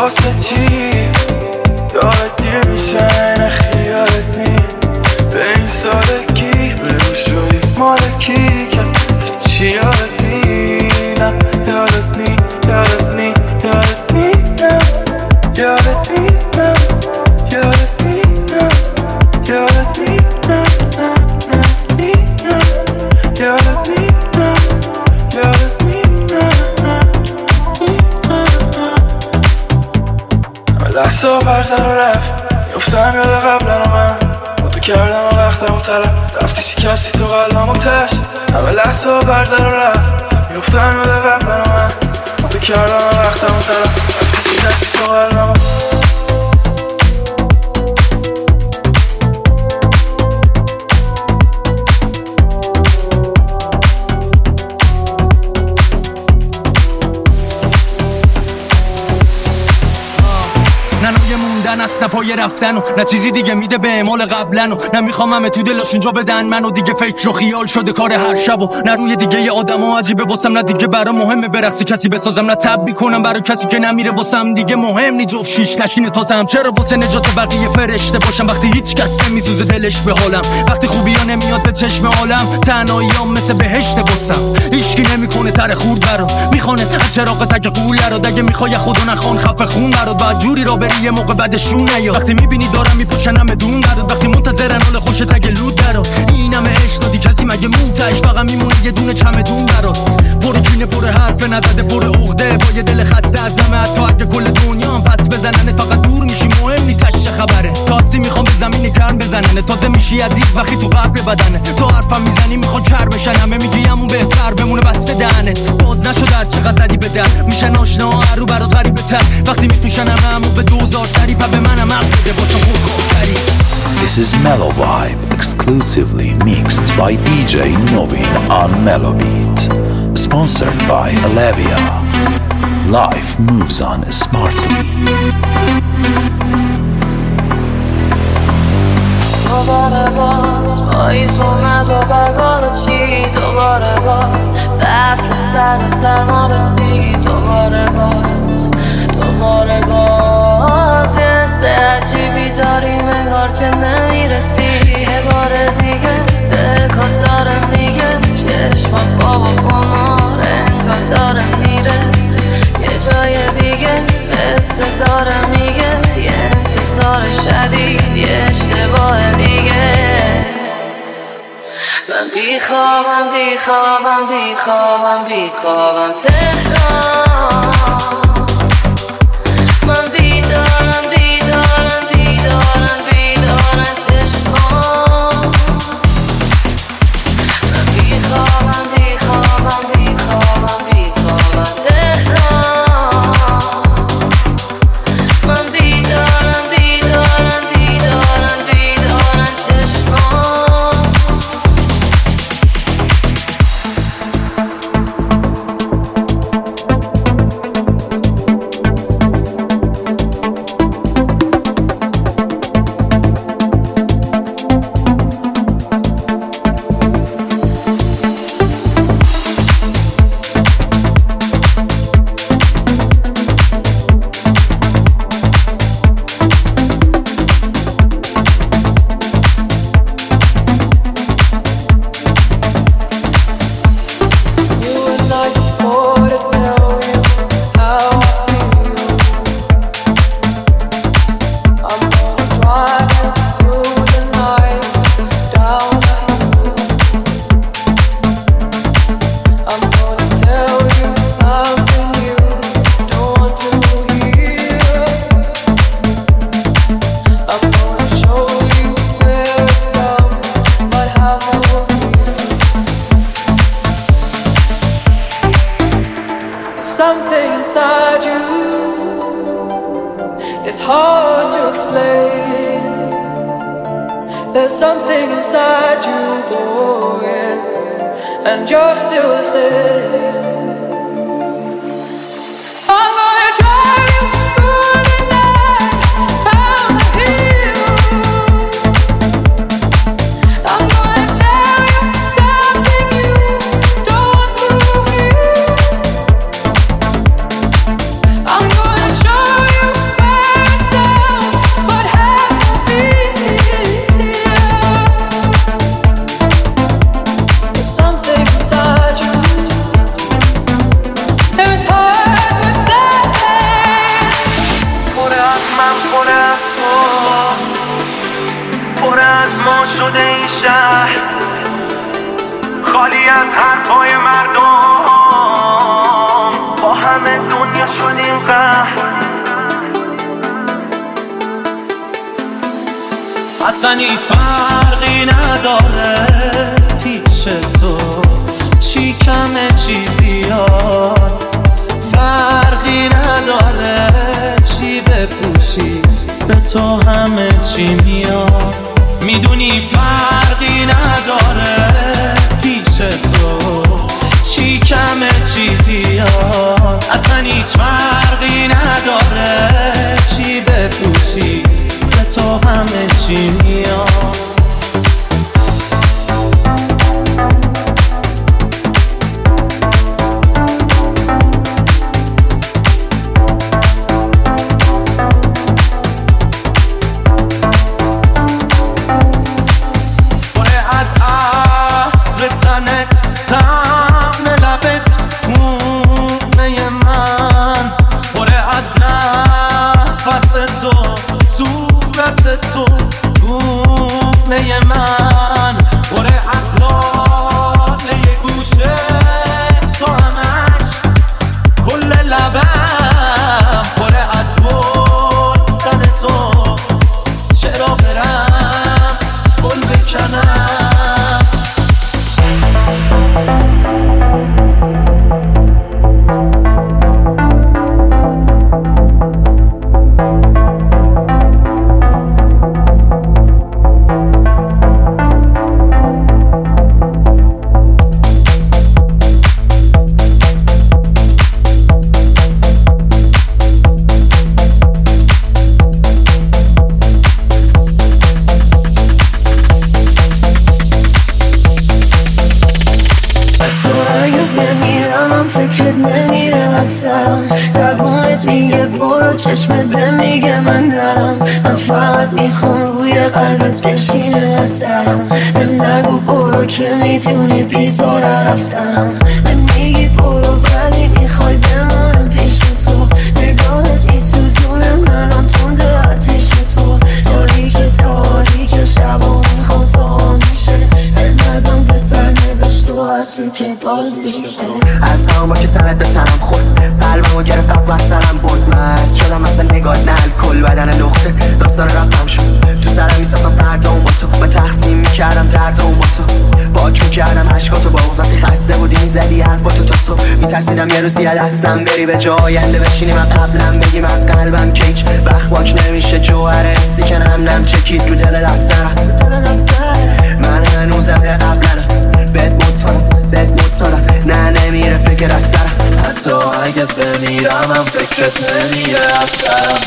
واسه چی یادت میشه نه خیالت نی به این سادگی بگو شدی مالکی که چی یادت نی نه یادت نی یادت نی یادت نی نه یادت نی نه یادت نی نه یادت نی نه نه نه نی نه یادت نی نه یادت نی نه نه لحظه و برزن و رفت میفتم یاد قبلن و من با تو کردم و وقتم و طلب رفتی شکستی تو قلبم و تشت همه لحظه و برزن و رفت میفتم یاد قبلن و من با تو کردم و وقتم و طلب رفتی شکستی تو قلبم و است نه پای رفتن و نه چیزی دیگه میده به اعمال قبلن و نه میخوام همه تو دلشون جا بدن منو دیگه فکر و خیال شده کار هر شب و نه روی دیگه ی آدما عجیبه واسم نه دیگه برا مهمه برقصی کسی بسازم نه تب میکنم برای کسی که نمیره واسم دیگه مهم نی جفت شیش نشینه تازم چرا واسه نجات بقیه فرشته باشم وقتی هیچ کس نمیسوزه دلش به حالم وقتی خوبیا نمیاد به چشم عالم تنهاییام مثل بهشت واسم هیچکی نمیکنه تر خورد برا میخونه از چراغ تک قوله رو دیگه میخوای خدا نخوان خفه خون برات بعد جوری را بری یه موقع بعدشون نیاد وقتی میبینی دارم میپوشنم بدون برات وقتی منتظرن حال خوشت اگه لود برات اینم عشق دادی کسی مگه موتش فقط میمونه یه دونه چمدون برات پر کینه پر حرف نزده پر عقده با یه دل خسته از همه حتی اگه کل دنیا پس بزننت فقط دور میشی مهم نی تشه خبره تازه میخوام به زمین گرم بزننه تازه میشی عزیز وقتی تو قلب بدنه تو حرفم میزنی میخوان کر بشن همه میگی همون بهتر بمونه بسته دهنت باز نشد هر چقدر زدی به در میشن آشنا رو برات غریبه تر وقتی میفروشن همو به 2000 سری پا به منم عقل بده باشم خود خودتری. This is Mellow Vibe, exclusively mixed by DJ Novin on Mellow Beat, sponsored by Alevia. Life moves on smartly. دوباره باز پاییز اومد و برگار چی دوباره باز فصل سرما رسید دوباره باز یه حس عجیبی داریم انگار که نمیرسی یه بار دیگه دلکات داره میگه چشمات خواب و خمار انگار داره میره یه جای دیگه قصه داره میگه یه انتظار شدید یه اشتباه دیگه من بیخوابم تهران من بیدارم چشمان من بیخوابم تهران من بیدارم چشمان Something inside you is hard to explain. There's something inside you, boy, and you're still the same. I'm gonna drive you through the night, down the hill. I'm gonna tell you something you don't believe. I'm gonna show you راضی از حرفای مردم، با همه دنیا شدیم قهر. اصلا هیچ فرقی نداره پیش تو، چی کمه چی زیاد، فرقی نداره چی بپوشی، به تو همه چی میاد. میدونی فرقی نداره پیش تو، چی کمه چی زیاد، اصلا هیچ فرقی نداره چی بپوشی، به تو همه چی میاد. تو گونه من بره از لاله گوشه تو همش کل لبم بره از گلدن تو، چرا برم گل بکنم. میگه برو، چشمت نمیگه من نرم. من فقط میخوام روی قلبت بشینه از سرم. من نگو برو که میتونی بیزاره رفتنم. من میگی برو ولی میخوای بمانم پیش تو. نگاهت میسوزونه منم تنده آتیش تو. تاریک شبا میخوام تا همیشه ندم به سر نوشت و هرچی که بازیشه. از همون با که تنت به تنم خورد، قلبمو گرفت و از سرم برد. مست شدم مثل نگاه نه الکل، بدن لخته داستان رفتم شد. تو سرم میساختم فردامو با تو، من تقسیم میکردم دردامو با تو. باک میکردم عشقاتو با وقتی خسته بودی میزدی حرفاتو تا صبح. میترسیدم یه روزی از دستم بری به جا آینده بشینی من قبلم بگی من قلبم که هیچ وقت باک نمیشه جوهر حسی که نم چکید رو دل دفترم. من هنوزم یه قبلنم بهت مطالم نه نمیره فکر از سرم. حتی اگه بمیرم هم فکرت نمیره از سرم.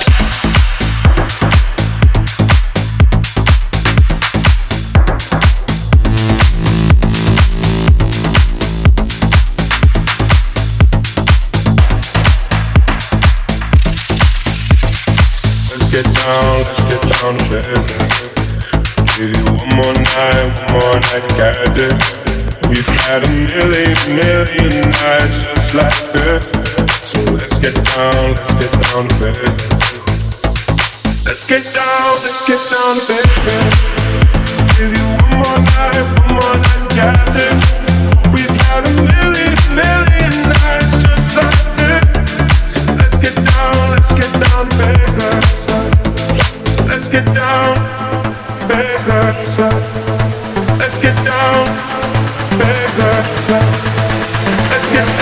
Let's get down to business. Give you one more night, got it. We've had a million nights just like this. So let's get down to business. Let's get down to business. Give you one more night, got this. We've had a million nights just like this. Let's get down to business. Let's get down to business. Let's get down to business. Let's get down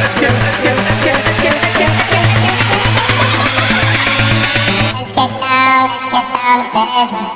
to business.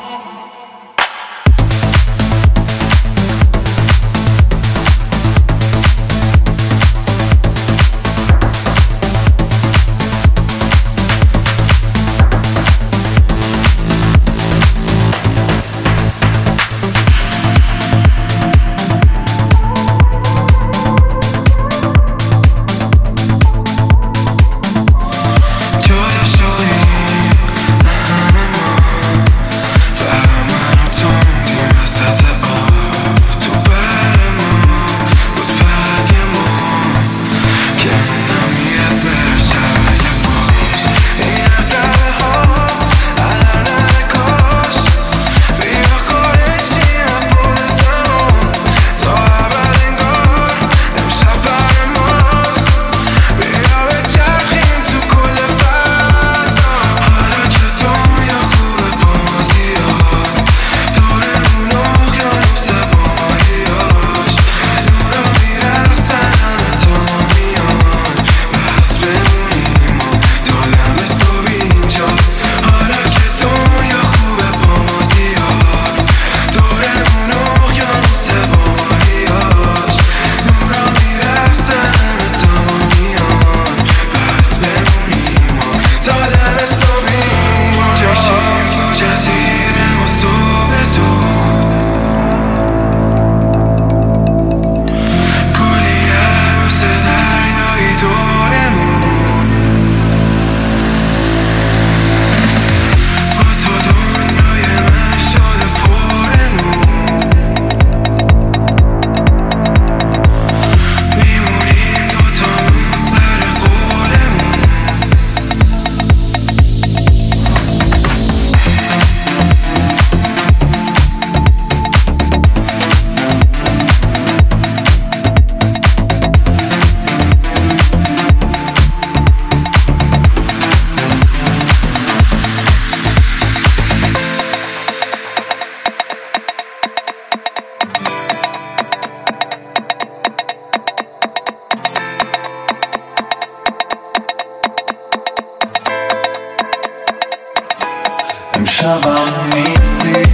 امشبم نیستی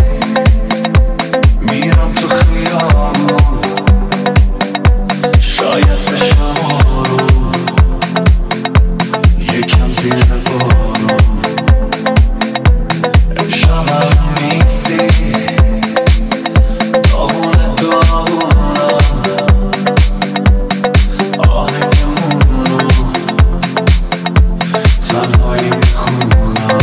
میرم تو خیابون شاید بشم آروم یکم زیر بارون امشبم نیستی داغونه داغونم آه نمیمونم تنهایی میخونم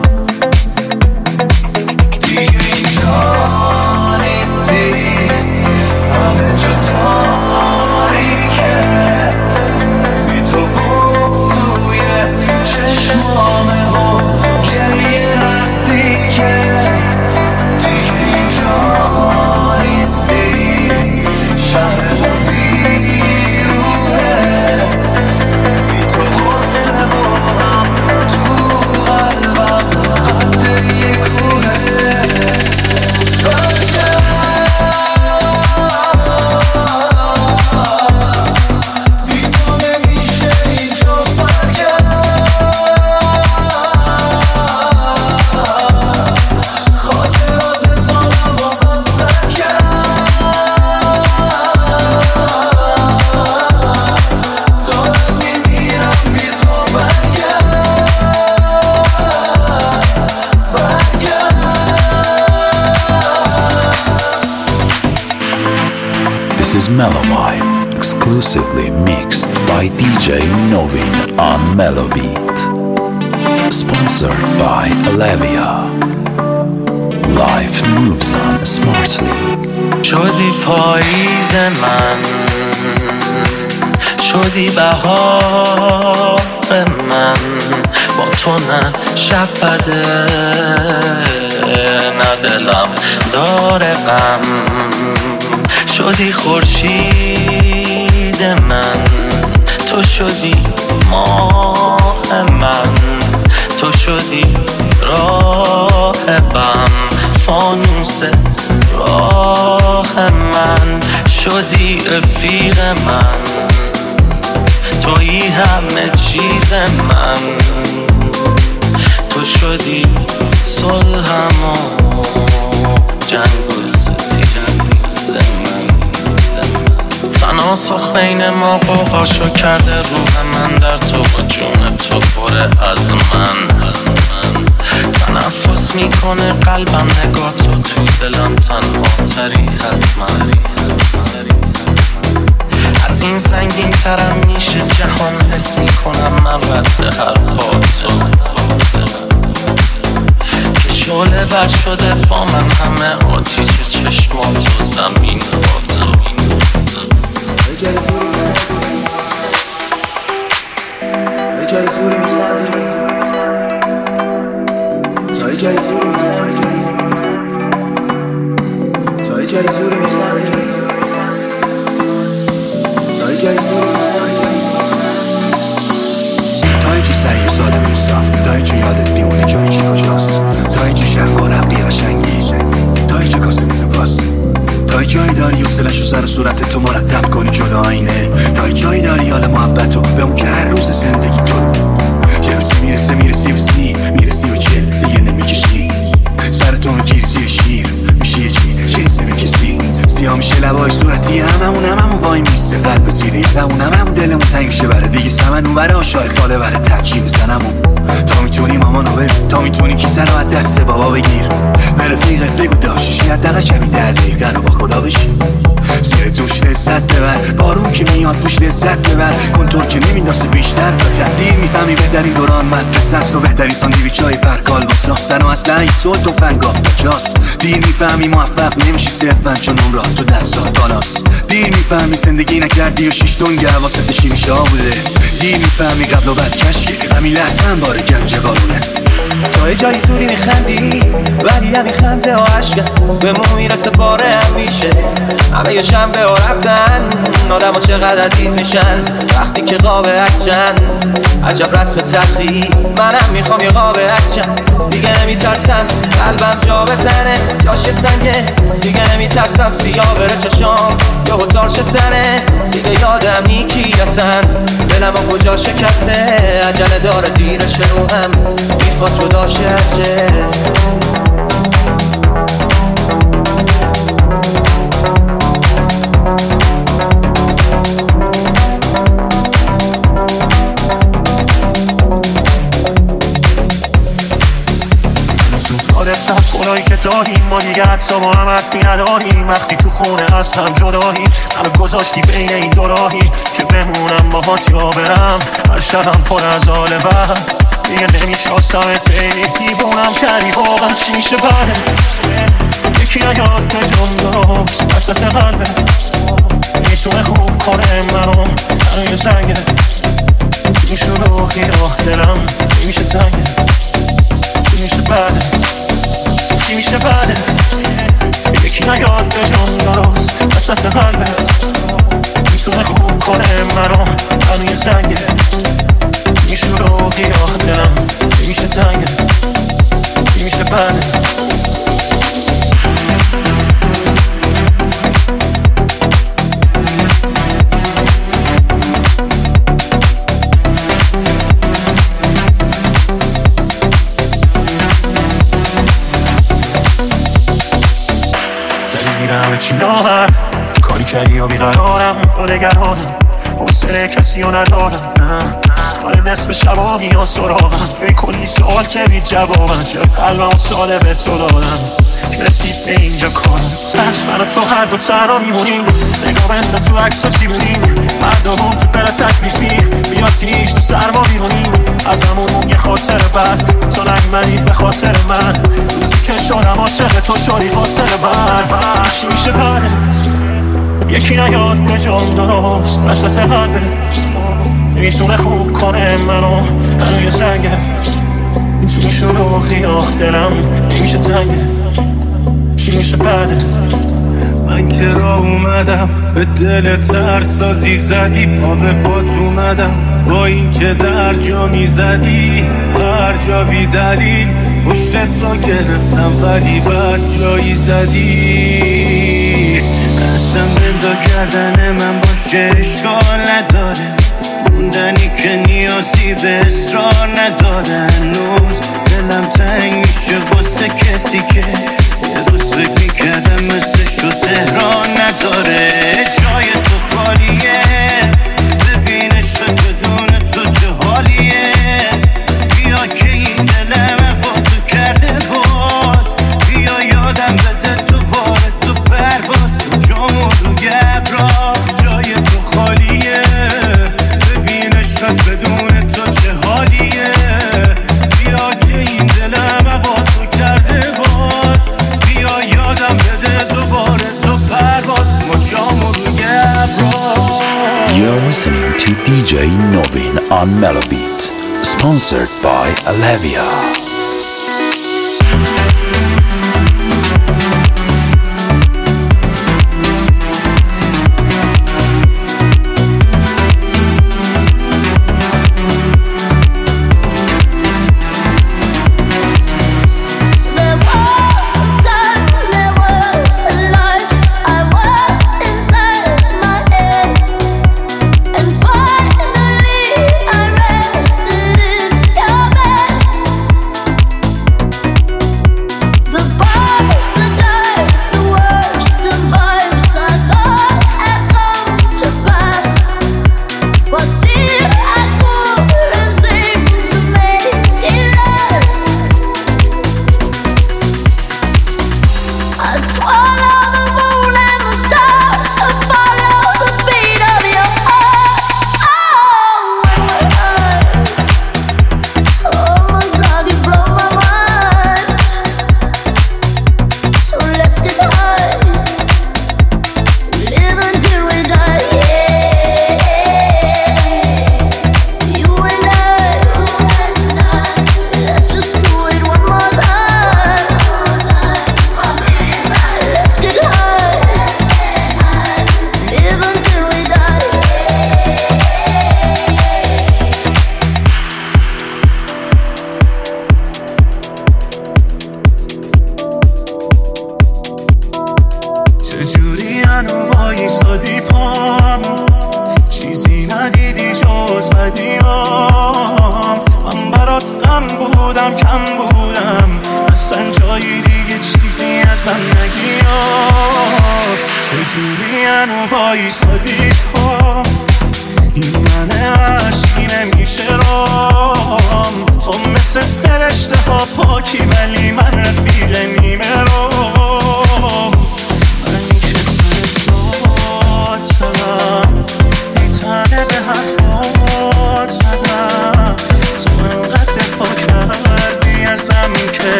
دیگه اینجا نیستی همه جا تاریکه بی تو گفت توی چشمامه و گریه هستی که دیگه اینجا نیستی شهر بیروحه بی تو غصه و غم تو قلبم قد یک کوه بی تو نمیشه اینجا سرگرم خاطرات تو رو با من ترکم دارم میمیرم بی تو برگرم This is Mellow Vibe, exclusively mixed by DJ Novin on Mellow Beat. Sponsored by Alevia. Life moves on smartly. شدی پاییز من شدی بهار من با تو نه شب بده نه دلم داره غم شدی خورشید من تو شدی ماه من تو شدی راه بم فانوس راه من شدی رفیق من تویی همه چیز من تو شدی صلحم و جنگ و ستیز من تناسخ بین ما قوقاشو کرده روح من در تو و جون تو پره از من تنفس میکنه قلبم نگاه تو دلم تنها تری حتما از این سنگین ترم میشه جهان حس میکنم من رد هر پا تو که شعله بر شده با من همه آتیش چشمات و زمین با تو یه جای زوری میخندی تا یه جای زوری میخندی تا یه جای زوری میخندی تا یه جای زوری میخندی تا یه جا سعی و ساده موصاف تا یه جا یادت میمونه جای چی کجاست تا یه جا شرق و رقی قشنگی تا یه جا کاسه میدو باست تا یه جایی داری و سلش و سر و صورت تو مرتب کنی جلو آینه تا یه جایی داری حال محبتو به اون که هر روز زندگی تو یه روزی میرسی به چل دیگه نمیکشی سرتو میگیری زیر شیر میشه یه جنسه میکسی سیاه میشه لبای صورتی هممون وای میسته قلب سیده یادمون هممون دلمون تنگ میشه بره دیگه سمن اون بره آشای خاله بره ترچید سنمون تا میتونی مامانو ببین تا میتونی کیسه رو از دست بابا بگیر به رفیقت بگو داشتشی حداقل شبی در دقیقه رو با خدا بشی زیر دوش لذت ببر بارون که میاد پوش لذت ببر کنتور که نمینداسه بیشتر بخن دیر میفهمی بهترین دوران مدرسه است و بهترین ساندویچ های پرکال با ساستن و اصلا این صلح و فنگاه بجاست دیر میفهمی موفق نمیشی صرفا چون اون راه تو دستات بالاست دیر میفهمی زندگی نکردی و 6 دنگ حواست چی میشه بوده دیر میفهمی قبل و بعد کشکی همین لحظه هم باره گنج قارونه تا یه جایی زوری میخندی ولی همین خنده ها عشقه به مو میرسه باره هم میشه همه یه شنبه ها رفتن آدم ها چقدر عزیز میشن وقتی که قاب عکسشن عجب رسم تلخی منم میخوام یه قاب عکسشن دیگه نمیترسم قلبم جا بزنه جاش سنگه دیگه نمیترسم سیاه بره چشام یه هتارش سنه دیگه یاد آدمی کی اصلا دلم کجا شکسته عجله داره دیرش روحم میخواد جداشه از جسم زودگارت رفت خونایی که داریم ما دیگه حتی با هم حرفی نداریم وقتی تو خونه از هم جداییم منو گذاشتی بین این دو راهی که بمونم باهات یا برم هر شبم پر از حال بد دیگه نمیشناسمت بین دیوونم کردی واقعا چی میشه بعدت یکی نیاد بجام درست وسط قلبه میتونه خوب کنه منو یه زنگه چی میشه روحی و دلم نمیشه تنگه چی میشه بعدت چی میشه بعدت یکی نیاد بجام درست وسط قلبت میتونه خوب کنه منو یه زنگه چی میشه روحی و دلم نمیشه تنگه چی میشه بعدت زیرم چی نامرد کاری کردی یا بیقرارم با نگرانم حوصله کسی رو ندارم آره نصف شبا میان سراغم به کلی سوال که بی جوابم چرا قلبم ساله به تو دادم که رسید به اینجا کارم تش من و تو هر دو تنها میمونیم نگاه بنده تو عکس ها چی بودیم مردمون تو بلا تکلیفی بیاد تیش تو سرما بیرونیم از همون یه خاطر بعد تو نگمدی به خاطر من روزی که شدم عاشق تو شدی خاطر من چی میشه بعدت یکی نیاد به جام درست وسط قلبه میتونه خوب کنه منو یه زنگه میتونه شروعی و دلم نمیشه تنگه چی میشه بعدت من که راه اومدم به دل ترسازی زدی پا به پات اومدم با این که در جا میزدی هر جا بی دلیل پشت تو گرفتم ولی بد جایی زدی اصلا بندا گردن من باشه اشکال نداره موندنی که نیازی به اصرار نداره هنوز دلم تنگ میشه واسه کسی که یه روز فکر میکردم مثلشو تهران نداره جای تو خالیه ببینش بدون تو چه حالیه بیا که این دلم وفاتو کرده باز بیا یادم بده تو باره تو پرواز جامو رو گبرا جای تو خالیه ببینش بدون تو چه حالیه بیا که این دلم وفاتو کرده باز بیا یادم بده دوباره تو پرواز جامو رو گبرا. You're listening to DJ Novin on Melobeat, sponsored by Alavia. جوری انو بایستادی